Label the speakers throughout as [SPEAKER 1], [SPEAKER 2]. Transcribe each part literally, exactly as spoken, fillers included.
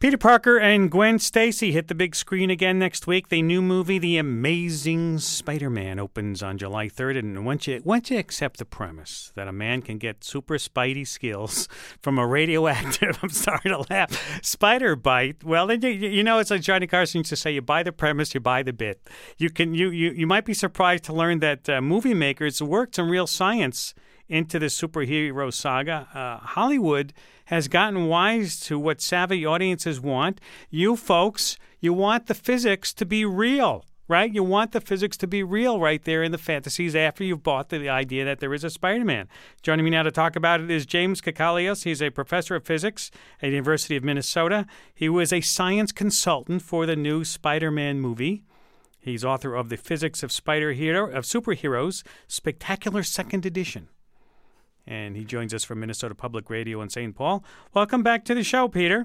[SPEAKER 1] Peter Parker and Gwen Stacy hit the big screen again next week. The new movie, The Amazing Spider-Man, opens on July third. And once you, once you accept the premise that a man can get super spidey skills from a radioactive, I'm sorry to laugh, spider bite, well, then you, you know, it's like Johnny Carson used to say, you buy the premise, you buy the bit. You can you you, you might be surprised to learn that uh, movie makers worked some real science into the superhero saga. Uh, Hollywood has gotten wise to what savvy audiences want. You folks, you want the physics to be real, right? You want the physics to be real right there in the fantasies after you've bought the idea that there is a Spider-Man. Joining me now to talk about it is James Kakalios. He's a professor of physics at the University of Minnesota. He was a science consultant for the new Spider-Man movie. He's author of The Physics of Spider Hero of Superheroes, Spectacular Second Edition. And he joins us from Minnesota Public Radio in Saint Paul. Welcome back to the show, Peter.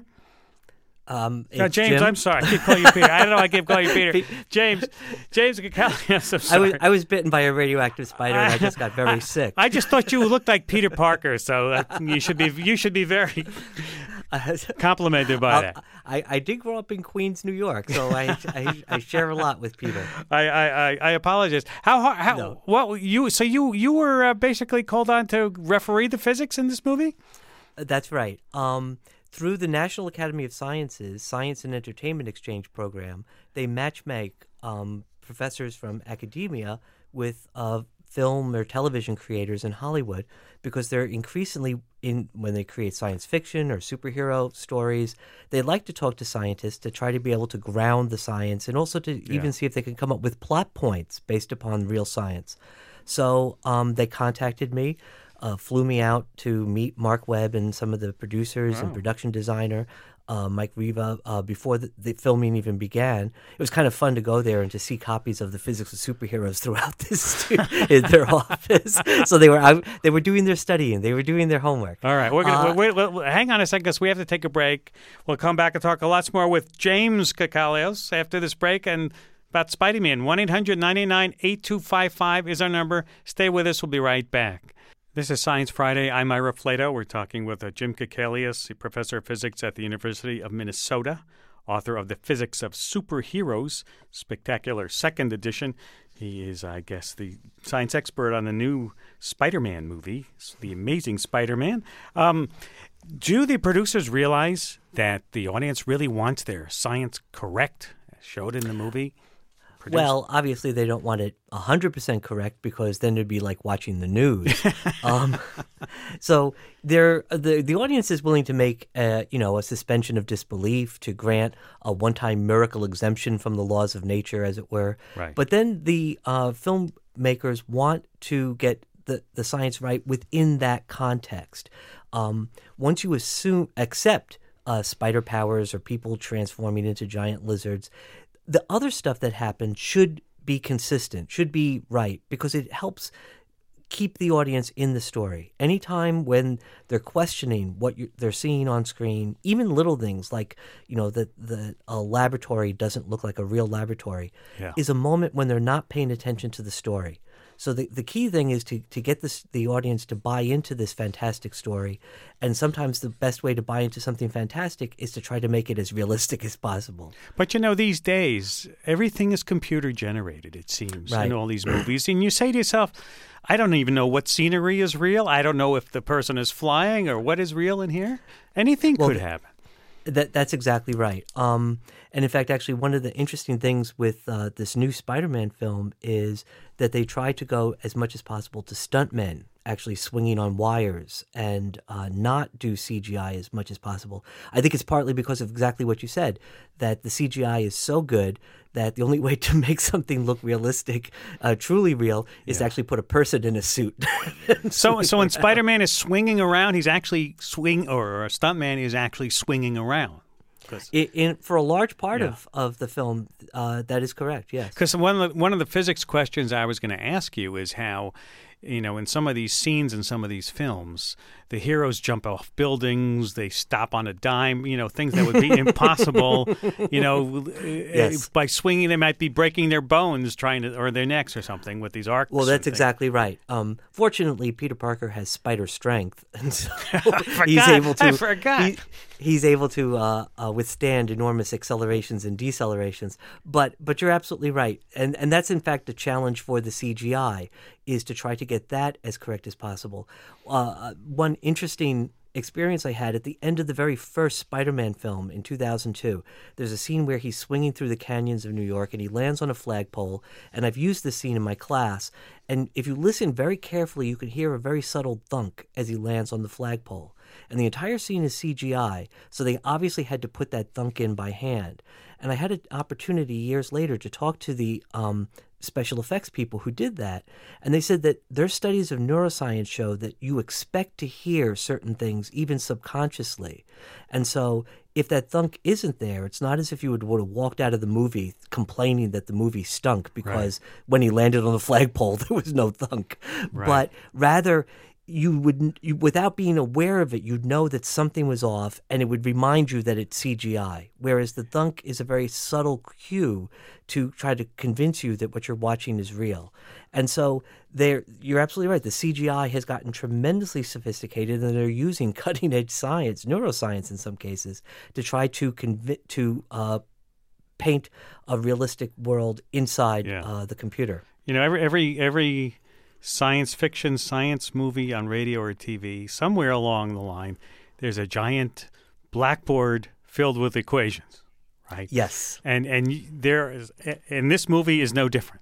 [SPEAKER 2] Um,
[SPEAKER 1] no, James, Jim. I'm sorry. I keep calling you Peter. I don't know. I keep calling you Peter. James, James Kakalios, I'm sorry.
[SPEAKER 2] I was, I was bitten by a radioactive spider, and I just got very
[SPEAKER 1] I,
[SPEAKER 2] sick.
[SPEAKER 1] I just thought you looked like Peter Parker, so uh, you should be you should be very complimented by
[SPEAKER 2] I'll,
[SPEAKER 1] that.
[SPEAKER 2] I, I did grow up in Queens, New York, so I I, I share a lot with Peter.
[SPEAKER 1] I I, I apologize. How hard? How
[SPEAKER 2] no.
[SPEAKER 1] Well, you so you you were uh, basically called on to referee the physics in this movie?
[SPEAKER 2] That's right. Um. Through the National Academy of Sciences Science and Entertainment Exchange Program, they matchmake um, professors from academia with uh, film or television creators in Hollywood, because they're increasingly, in when they create science fiction or superhero stories, they like to talk to scientists to try to be able to ground the science and also to
[SPEAKER 1] yeah.
[SPEAKER 2] even see if they can come up with plot points based upon real science. So um, they contacted me. Uh, flew me out to meet Mark Webb and some of the producers wow. and production designer, uh, Mike Riva, uh, before the, the filming even began. It was kind of fun to go there and to see copies of The Physics of Superheroes throughout this in their office. So they were out, they were doing their studying, they were doing their homework.
[SPEAKER 1] All right, we're gonna
[SPEAKER 2] uh,
[SPEAKER 1] wait, wait, wait, hang on a second, because we have to take a break. We'll come back and talk a lot more with James Kakalios after this break and about Spider-Man. one eight hundred nine eight nine eight two five five is our number. Stay with us. We'll be right back. This is Science Friday. I'm Ira Flato. We're talking with uh, Jim Kakalios, a professor of physics at the University of Minnesota, author of The Physics of Superheroes, Spectacular Second Edition. He is, I guess, the science expert on the new Spider-Man movie, The Amazing Spider-Man. Um, do the producers realize that the audience really wants their science correct, as showed in the movie? Produced?
[SPEAKER 2] Well, obviously they don't want it one hundred percent correct, because then it'd be like watching the news. um, so they're, the the audience is willing to make a, you know, a suspension of disbelief, to grant a one-time miracle exemption from the laws of nature, as it were.
[SPEAKER 1] Right.
[SPEAKER 2] But then the uh, filmmakers want to get the, the science right within that context. Um, once you assume accept uh, spider powers or people transforming into giant lizards, the other stuff that happened should be consistent, should be right, because it helps keep the audience in the story. Anytime when they're questioning what you, they're seeing on screen, even little things like, you know, that the a laboratory doesn't look like a real laboratory,
[SPEAKER 1] yeah.
[SPEAKER 2] is a moment when they're not paying attention to the story. So the the key thing is to, to get this, the audience to buy into this fantastic story. And sometimes the best way to buy into something fantastic is to try to make it as realistic as possible.
[SPEAKER 1] But, you know, these days, everything is computer generated, it seems,
[SPEAKER 2] right.
[SPEAKER 1] in all these movies. And you say to yourself, I don't even know what scenery is real. I don't know if the person is flying or what is real in here. Anything
[SPEAKER 2] well,
[SPEAKER 1] could happen.
[SPEAKER 2] That That's exactly right. Um, and in fact, actually, one of the interesting things with uh, this new Spider-Man film is that they try to go as much as possible to stuntmen actually swinging on wires and uh, not do C G I as much as possible. I think it's partly because of exactly what you said, that the C G I is so good that the only way to make something look realistic, uh, truly real, is
[SPEAKER 1] yeah. to
[SPEAKER 2] actually put a person in a suit.
[SPEAKER 1] so so when Spider-Man is swinging around, he's actually swing, or a stuntman is actually swinging around.
[SPEAKER 2] In, in, for a large part
[SPEAKER 1] yeah.
[SPEAKER 2] of, of the film, uh, that is correct, yes.
[SPEAKER 1] Because one of the, one of the physics questions I was going to ask you is how, you know, in some of these scenes in some of these films, the heroes jump off buildings, they stop on a dime, you know, things that would be impossible, you know,
[SPEAKER 2] yes.
[SPEAKER 1] by swinging, they might be breaking their bones trying to, or their necks or something with these arcs.
[SPEAKER 2] Well, that's exactly right. Um, fortunately, Peter Parker has spider strength, and so
[SPEAKER 1] I forgot.
[SPEAKER 2] he's able to.
[SPEAKER 1] I forgot.
[SPEAKER 2] He, he's able to uh, uh, withstand enormous accelerations and decelerations. But but you're absolutely right, and and that's in fact a challenge for the C G I, is to try to get that as correct as possible. Uh, one interesting experience I had at the end of the very first Spider-Man film in two thousand two. There's a scene where he's swinging through the canyons of New York and he lands on a flagpole, and I've used this scene in my class, and if you listen very carefully, you can hear a very subtle thunk as he lands on the flagpole. And the entire scene is C G I, so they obviously had to put that thunk in by hand. And I had an opportunity years later to talk to the um, special effects people who did that, and they said that their studies of neuroscience show that you expect to hear certain things even subconsciously. And so if that thunk isn't there, it's not as if you would, would have walked out of the movie complaining that the movie stunk because right. when he landed on the flagpole there was no thunk. Right. But rather you would, you, without being aware of it, you'd know that something was off, and it would remind you that it's C G I, whereas the thunk is a very subtle cue to try to convince you that what you're watching is real. And so there, you're absolutely right. The C G I has gotten tremendously sophisticated, and they're using cutting-edge science, neuroscience in some cases, to try to convi- to uh, paint a realistic world inside yeah. uh, the computer.
[SPEAKER 1] You know, every every every science fiction, science movie on radio or T V, somewhere along the line, there's a giant blackboard filled with equations, right?
[SPEAKER 2] Yes.
[SPEAKER 1] And and there is, and this movie is no different,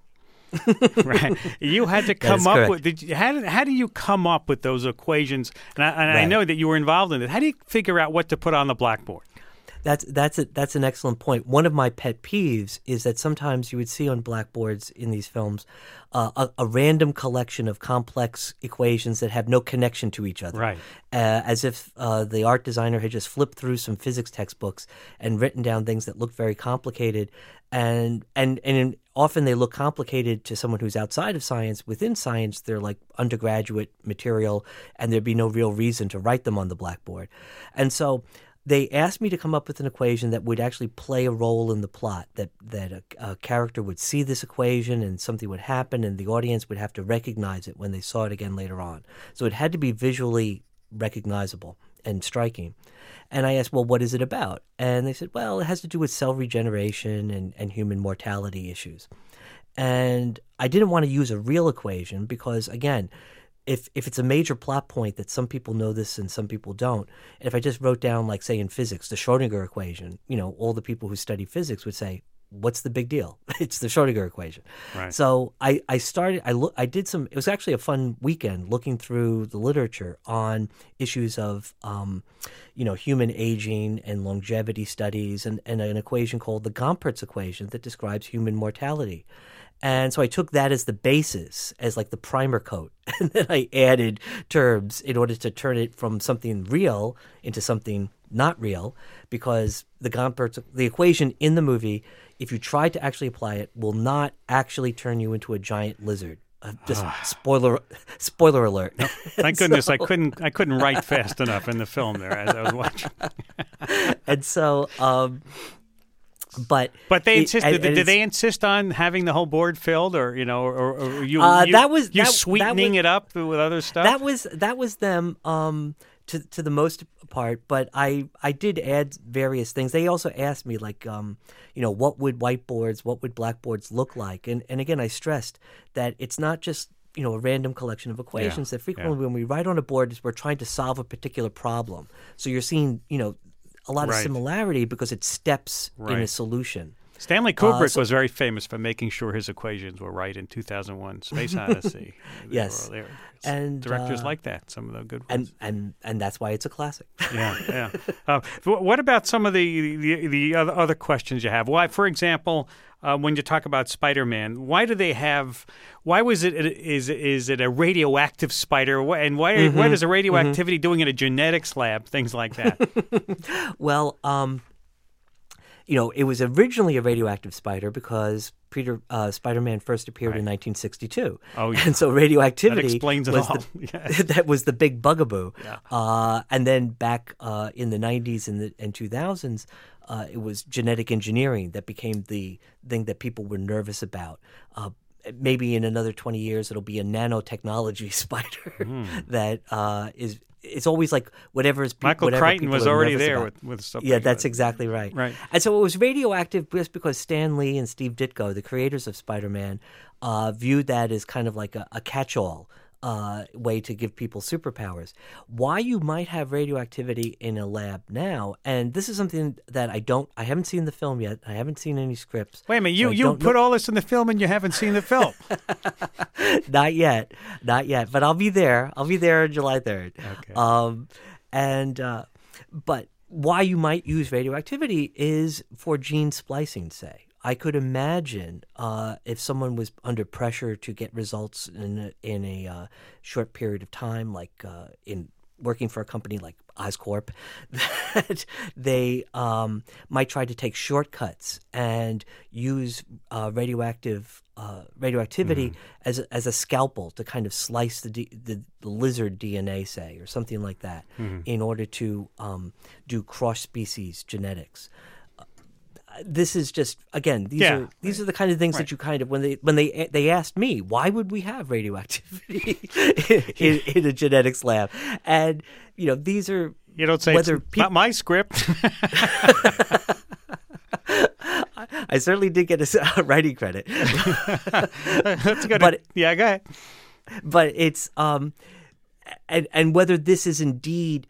[SPEAKER 1] right? You had to come up correct. with. Did you, how did how do you come up with those equations? And, I, and right. I know that you were involved in it. How do you figure out what to put on the blackboard?
[SPEAKER 2] That's that's a, that's an excellent point. One of my pet peeves is that sometimes you would see on blackboards in these films uh, a, a random collection of complex equations that have no connection to each other,
[SPEAKER 1] right?
[SPEAKER 2] Uh, as if uh, the art designer had just flipped through some physics textbooks and written down things that looked very complicated, and and and in, often they look complicated to someone who's outside of science. Within science, they're like undergraduate material, and there'd be no real reason to write them on the blackboard, and so. They asked me to come up with an equation that would actually play a role in the plot, that, that a, a character would see this equation and something would happen and the audience would have to recognize it when they saw it again later on. So it had to be visually recognizable and striking. And I asked, well, what is it about? And they said, well, it has to do with cell regeneration and, and human mortality issues. And I didn't want to use a real equation because, again, If if it's a major plot point that some people know this and some people don't, and if I just wrote down, like, say, in physics, the Schrodinger equation, you know, all the people who study physics would say, what's the big deal? It's the Schrodinger equation.
[SPEAKER 1] Right.
[SPEAKER 2] So I, I started, I, look, I did some, it was actually a fun weekend looking through the literature on issues of, um, you know, human aging and longevity studies, and, and an equation called the Gompertz equation that describes human mortality. And so I took that as the basis, as like the primer coat, and then I added terms in order to turn it from something real into something not real, because the Gompertz, the equation in the movie, if you try to actually apply it, will not actually turn you into a giant lizard. Uh, just spoiler, spoiler alert.
[SPEAKER 1] No, thank so, goodness I couldn't I couldn't write fast enough in the film there as I was watching.
[SPEAKER 2] And so. Um, But
[SPEAKER 1] but they
[SPEAKER 2] it,
[SPEAKER 1] insisted.
[SPEAKER 2] and, and
[SPEAKER 1] did they insist on having the whole board filled, or you know, or, or you,
[SPEAKER 2] uh,
[SPEAKER 1] you
[SPEAKER 2] that was
[SPEAKER 1] you
[SPEAKER 2] that,
[SPEAKER 1] sweetening
[SPEAKER 2] that was,
[SPEAKER 1] it up with other stuff?
[SPEAKER 2] That was that was them um, to to the most part. But I I did add various things. They also asked me, like, um, you know, what would whiteboards, what would blackboards look like? And and again, I stressed that it's not just, you know, a random collection of equations.
[SPEAKER 1] Yeah,
[SPEAKER 2] that frequently
[SPEAKER 1] yeah.
[SPEAKER 2] when we write on a board, we're trying to solve a particular problem. So you're seeing, you know, a lot
[SPEAKER 1] right.
[SPEAKER 2] of similarity because it steps
[SPEAKER 1] right.
[SPEAKER 2] in a solution.
[SPEAKER 1] Stanley Kubrick
[SPEAKER 2] uh, so,
[SPEAKER 1] was very famous for making sure his equations were right in two thousand one: Space Odyssey.
[SPEAKER 2] Yes,
[SPEAKER 1] were,
[SPEAKER 2] and
[SPEAKER 1] directors
[SPEAKER 2] uh,
[SPEAKER 1] like that. Some of the good ones,
[SPEAKER 2] and and and that's why it's a classic.
[SPEAKER 1] yeah, yeah. Uh, what about some of the the, the other, other questions you have? Why, for example, uh, when you talk about Spider-Man, why do they have? Why was it? Is is it a radioactive spider? And why mm-hmm, what is a radioactivity mm-hmm. doing in a genetics lab? Things like that.
[SPEAKER 2] Well. Um, You know, it was originally a radioactive spider because Peter uh, Spider-Man first appeared right. in nineteen sixty-two.
[SPEAKER 1] Oh, yeah.
[SPEAKER 2] And so radioactivity
[SPEAKER 1] that explains it
[SPEAKER 2] was
[SPEAKER 1] all.
[SPEAKER 2] The,
[SPEAKER 1] yes.
[SPEAKER 2] that was the big bugaboo.
[SPEAKER 1] Yeah.
[SPEAKER 2] Uh, and then back uh, in the nineties and the and two thousands, uh, it was genetic engineering that became the thing that people were nervous about. Uh, maybe in another twenty years it'll be a nanotechnology spider
[SPEAKER 1] mm.
[SPEAKER 2] that uh, is. It's always like whatever's pe-
[SPEAKER 1] Michael
[SPEAKER 2] whatever
[SPEAKER 1] Crichton was already there
[SPEAKER 2] about.
[SPEAKER 1] with, with stuff.
[SPEAKER 2] Yeah,
[SPEAKER 1] like
[SPEAKER 2] that's
[SPEAKER 1] that.
[SPEAKER 2] exactly right.
[SPEAKER 1] Right.
[SPEAKER 2] And so it was radioactive just because Stan Lee and Steve Ditko, the creators of Spider-Man, uh, viewed that as kind of like a, a catch-all uh, way to give people superpowers. Why you might have radioactivity in a lab now, and this is something that I don't, I haven't seen the film yet. I haven't seen any scripts.
[SPEAKER 1] Wait a minute, you,
[SPEAKER 2] so
[SPEAKER 1] you put
[SPEAKER 2] know.
[SPEAKER 1] all this in the film and you haven't seen the film.
[SPEAKER 2] Not yet, not yet. But I'll be there. I'll be there on July third.
[SPEAKER 1] Okay.
[SPEAKER 2] Um, and uh, but why you might use radioactivity is for gene splicing, say. I could imagine uh, if someone was under pressure to get results in a, in a uh, short period of time, like uh, in working for a company like Oscorp, that they um, might try to take shortcuts and use uh, radioactive uh, radioactivity mm. as a, as a scalpel to kind of slice the, D, the, the lizard D N A, say, or something like that, mm. in order to um, do cross species genetics. This is just again these
[SPEAKER 1] yeah.
[SPEAKER 2] are these are the kind of things right. that you kind of when they when they they asked me why would we have radioactivity in, in a genetics lab, and you know these are
[SPEAKER 1] you don't say
[SPEAKER 2] whether
[SPEAKER 1] it's
[SPEAKER 2] people,
[SPEAKER 1] not my script.
[SPEAKER 2] I certainly did get a writing credit.
[SPEAKER 1] That's good.
[SPEAKER 2] But
[SPEAKER 1] yeah, go ahead.
[SPEAKER 2] But it's um and and whether this is indeed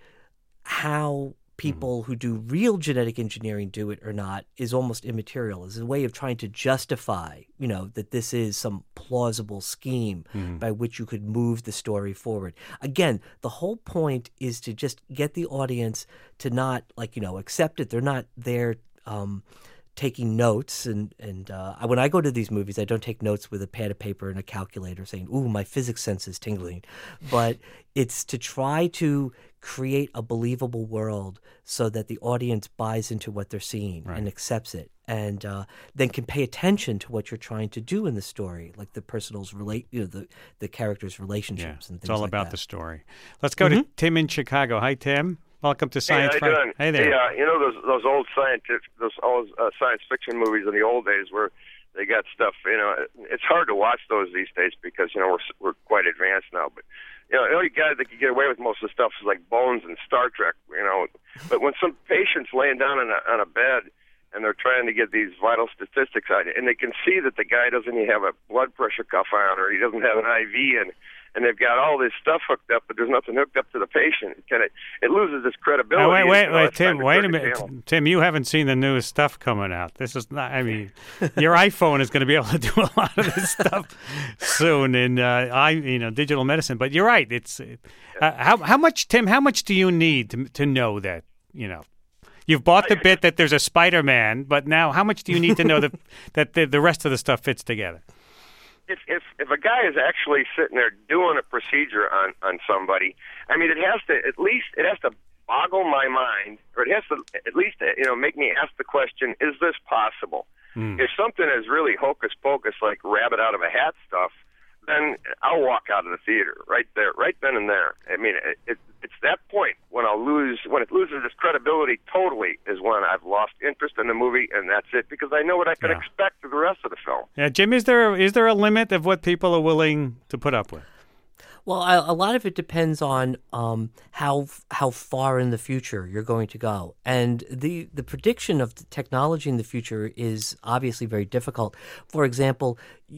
[SPEAKER 2] how people who do real genetic engineering do it or not is almost immaterial. It's a way of trying to justify, you know, that this is some plausible scheme mm. by which you could move the story forward. Again, the whole point is to just get the audience to not, like, you know, accept it. They're not there um, taking notes. And, and uh, when I go to these movies, I don't take notes with a pad of paper and a calculator saying, ooh, my physics sense is tingling. But it's to try to create a believable world so that the audience buys into what they're seeing right. and accepts it, and uh, then can pay attention to what you're trying to do in the story, like the personal's relate, you know, the the characters' relationships
[SPEAKER 1] yeah,
[SPEAKER 2] and things
[SPEAKER 1] it's all
[SPEAKER 2] like
[SPEAKER 1] about
[SPEAKER 2] that.
[SPEAKER 1] the story. Let's go mm-hmm. to Tim in Chicago. Hi, Tim. Welcome to Science
[SPEAKER 3] Hey, how you doing?
[SPEAKER 1] Hey there.
[SPEAKER 3] Hey, uh, you know those those old scientific, those old uh, science fiction movies in the old days where they got stuff. You know, it's hard to watch those these days because you know we're we're quite advanced now, but. You know, the only guy that can get away with most of the stuff is like Bones and Star Trek, you know. But when some patient's laying down on a, on a bed and they're trying to get these vital statistics out, and they can see that the guy doesn't even have a blood pressure cuff on or he doesn't have an I V, and and they've got all this stuff hooked up, but there's nothing hooked up to the patient. It, kind of, it loses its credibility.
[SPEAKER 1] Oh, wait, wait,
[SPEAKER 3] you know,
[SPEAKER 1] wait, Tim, wait a minute. Channel. Tim, you haven't seen the newest stuff coming out. This is not, I mean, your iPhone is going to be able to do a lot of this stuff soon in, uh, I, you know, digital medicine. But you're right. It's uh, how how much, Tim, how much do you need to to know that, you know, you've bought the bit that there's a Spider-Man, but now how much do you need to know that, that the, the rest of the stuff fits together?
[SPEAKER 3] If, if if a guy is actually sitting there doing a procedure on, on somebody, I mean, it has to at least it has to boggle my mind, or it has to at least you know make me ask the question: is this possible? Mm. If something is really hocus pocus, like rabbit out of a hat stuff, then I'll walk out of the theater right there, right then and there. I mean, it, it, it's that point when I'll lose, when it loses its credibility totally, is when I've lost interest in the movie, and that's it, because I know what I can yeah. expect for the rest of the film.
[SPEAKER 1] Yeah, Jim, is there is there a limit of what people are willing to put up with?
[SPEAKER 2] Well, a, a lot of it depends on um, how how far in the future you're going to go, and the the prediction of the technology in the future is obviously very difficult. For example,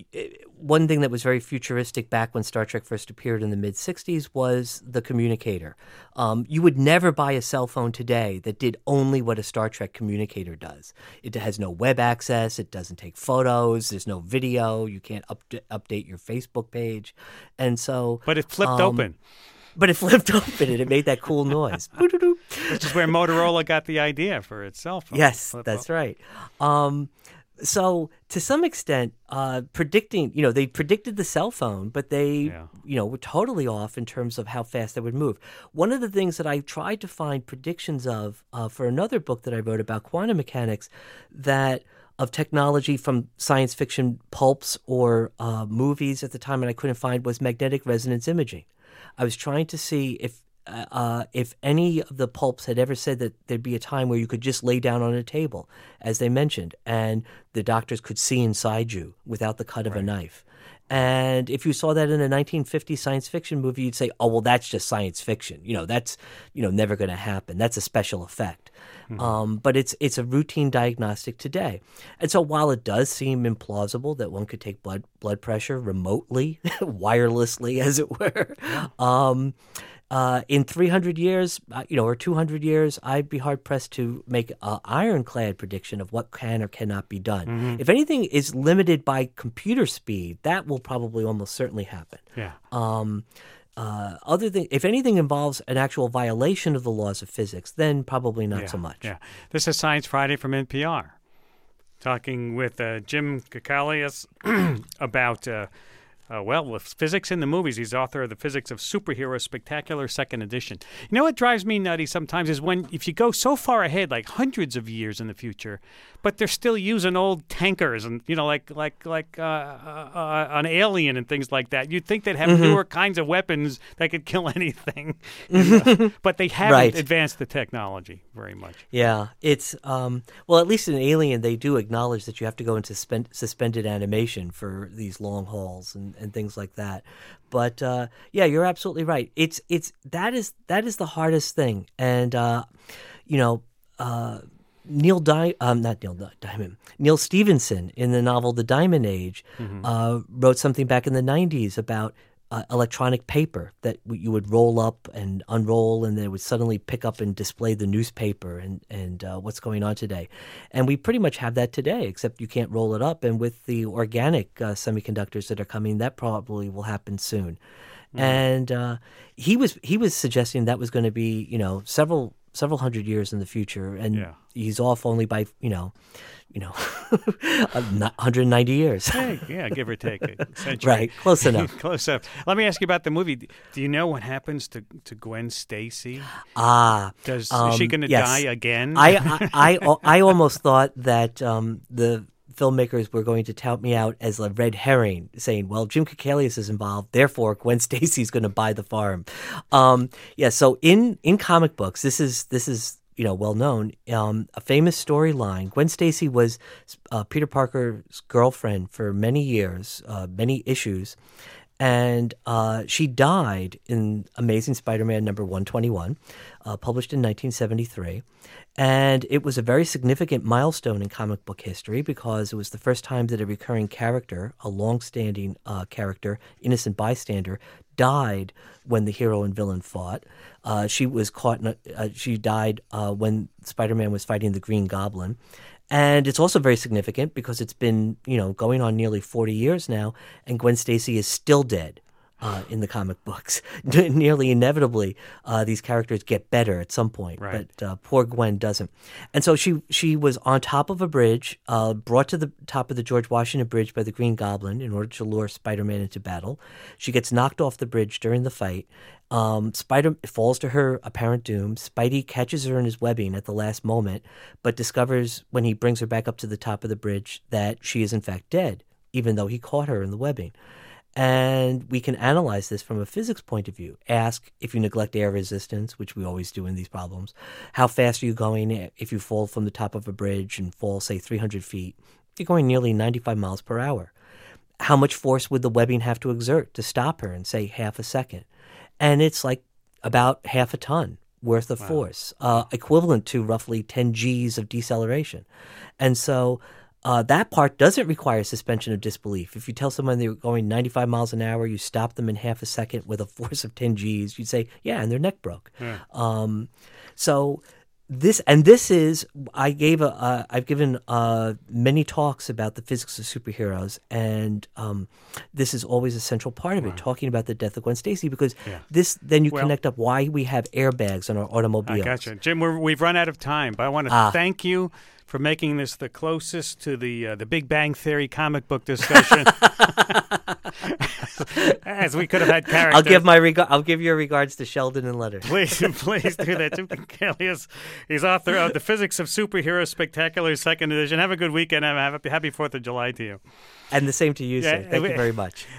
[SPEAKER 2] one thing that was very futuristic back when Star Trek first appeared in the mid sixties was the communicator. Um, you would never buy a cell phone today that did only what a Star Trek communicator does. It has no web access. It doesn't take photos. There's no video. You can't up, update your Facebook page, and so.
[SPEAKER 1] But it flipped
[SPEAKER 2] um,
[SPEAKER 1] open.
[SPEAKER 2] But it flipped open and it made that cool noise.
[SPEAKER 1] Which is where Motorola got the idea for its cell phone.
[SPEAKER 2] Yes,
[SPEAKER 1] Flip
[SPEAKER 2] that's
[SPEAKER 1] open.
[SPEAKER 2] right. Um, so to some extent, uh, predicting, you know, they predicted the cell phone, but they,
[SPEAKER 1] yeah.
[SPEAKER 2] you know, were totally off in terms of how fast they would move. One of the things that I tried to find predictions of uh, for another book that I wrote about quantum mechanics, that of technology from science fiction pulps or uh, movies at the time, and I couldn't find, was magnetic resonance imaging. I was trying to see if uh, if any of the pulps had ever said that there'd be a time where you could just lay down on a table, as they mentioned, and the doctors could see inside you without the cut of
[SPEAKER 1] Right.
[SPEAKER 2] a knife. And if you saw that in a nineteen fifty science fiction movie, you'd say, oh, well, that's just science fiction. You know, that's, you know, never going to happen. That's a special effect. Mm-hmm. Um, but it's it's a routine diagnostic today. And so while it does seem implausible that one could take blood blood pressure remotely, wirelessly, as it were, um, uh, in three hundred years, uh, you know, or two hundred years, I'd be hard-pressed to make an ironclad prediction of what can or cannot be done. Mm-hmm. If anything is limited by computer speed, that will probably almost certainly happen.
[SPEAKER 1] Yeah.
[SPEAKER 2] Um, uh, other than, if anything involves an actual violation of the laws of physics, then probably not
[SPEAKER 1] yeah,
[SPEAKER 2] so much.
[SPEAKER 1] Yeah. This is Science Friday from N P R, talking with uh, Jim Kakalius about... Uh, Uh, well, with physics in the movies. He's author of The Physics of Superheroes Spectacular Second Edition. You know what drives me nutty sometimes is when if you go so far ahead, like hundreds of years in the future, but they're still using old tankers and, you know, like like like uh, uh, uh, an Alien and things like that. You'd think they'd have
[SPEAKER 2] mm-hmm.
[SPEAKER 1] newer kinds of weapons that could kill anything. uh, but they haven't
[SPEAKER 2] right.
[SPEAKER 1] advanced the technology very much.
[SPEAKER 2] Yeah, it's, um, well, at least in Alien, they do acknowledge that you have to go into suspend- suspended animation for these long hauls and and things like that. But uh, yeah, you're absolutely right. It's it's that is that is the hardest thing. And uh, you know, uh, Neil Di- um, not Neil Di- Diamond, Neil Stevenson in the novel The Diamond Age mm-hmm. uh, wrote something back in the nineties about uh, electronic paper that you would roll up and unroll, and then it would suddenly pick up and display the newspaper and and uh, what's going on today. And we pretty much have that today, except you can't roll it up. And with the organic uh, semiconductors that are coming, that probably will happen soon. Mm. And uh, he was he was suggesting that was going to be, you know, several several hundred years in the future, and
[SPEAKER 1] yeah.
[SPEAKER 2] he's off only by, you know, you know, one hundred ninety years.
[SPEAKER 1] Hey, yeah, give or take a century.
[SPEAKER 2] Right, close enough.
[SPEAKER 1] Close enough. Let me ask you about the movie. Do you know what happens to, to Gwen Stacy?
[SPEAKER 2] Ah,
[SPEAKER 1] Does
[SPEAKER 2] um,
[SPEAKER 1] is she going to
[SPEAKER 2] yes.
[SPEAKER 1] die again?
[SPEAKER 2] I, I, I, I almost thought that um, the filmmakers were going to tout me out as a red herring, saying, well, Jim Kakalius is involved, therefore Gwen Stacy's going to buy the farm. Um, yeah, so in, in comic books, this is this is you know well known. Um, a famous storyline. Gwen Stacy was uh, Peter Parker's girlfriend for many years, uh, many issues, and uh, she died in Amazing Spider-Man number one twenty-one, uh, published in nineteen seventy-three. And it was a very significant milestone in comic book history because it was the first time that a recurring character, a long-standing uh, character, innocent bystander, died when the hero and villain fought. Uh, she was caught. In a, uh, she died uh, when Spider-Man was fighting the Green Goblin. And it's also very significant because it's been, you know, going on nearly forty years now, and Gwen Stacy is still dead. Uh, in the comic books, nearly inevitably, uh, these characters get better at some point,
[SPEAKER 1] right.
[SPEAKER 2] but uh, poor Gwen doesn't. And so she she was on top of a bridge, uh, brought to the top of the George Washington Bridge by the Green Goblin in order to lure Spider-Man into battle. She gets knocked off the bridge during the fight. Um, Spider falls to her apparent doom. Spidey catches her in his webbing at the last moment, but discovers when he brings her back up to the top of the bridge that she is in fact dead, even though he caught her in the webbing. And we can analyze this from a physics point of view. Ask if you neglect air resistance, which we always do in these problems. How fast are you going if you fall from the top of a bridge and fall, say, three hundred feet? You're going nearly ninety-five miles per hour. How much force would the webbing have to exert to stop her in, say, half a second? And it's like about half a ton worth of wow. force, uh, equivalent to roughly ten G's of deceleration. And so... Uh, that part doesn't require suspension of disbelief. If you tell someone they're going ninety-five miles an hour, you stop them in half a second with a force of ten G's, you'd say, yeah, and their neck broke. Yeah. Um, so this, and this is, I gave a, uh, I've given uh, many talks about the physics of superheroes, and um, this is always a central part of it, wow. talking about the death of Gwen Stacy, because yeah. this, then you well, connect up why we have airbags on our automobiles.
[SPEAKER 1] I gotcha. Jim, we're, we've run out of time, but I want to ah. thank you for making this the closest to the uh, the Big Bang Theory comic book discussion as we could have had characters.
[SPEAKER 2] I'll give my reg- I'll give your regards to Sheldon and Leonard.
[SPEAKER 1] Please, please do that. Jim Kakalius, he's author of The Physics of Superheroes Spectacular Second Edition. Have a good weekend. Have a happy Fourth of July to you.
[SPEAKER 2] And the same to you, yeah, sir. Thank we, you very much.